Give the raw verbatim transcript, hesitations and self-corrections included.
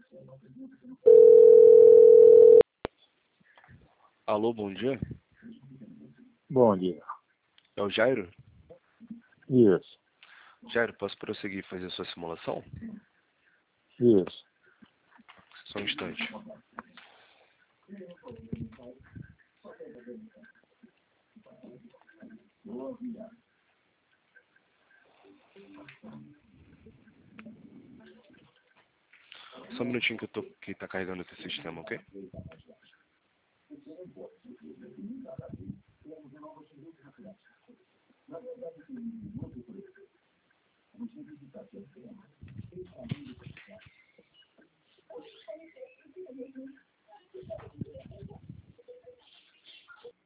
Alô, bom dia. Bom dia. É o Jairo? Isso, Jairo, posso prosseguir e fazer a sua simulação? isso. Só um instante. Só um minutinho que eu tô que tá carregando o teu sistema, ok?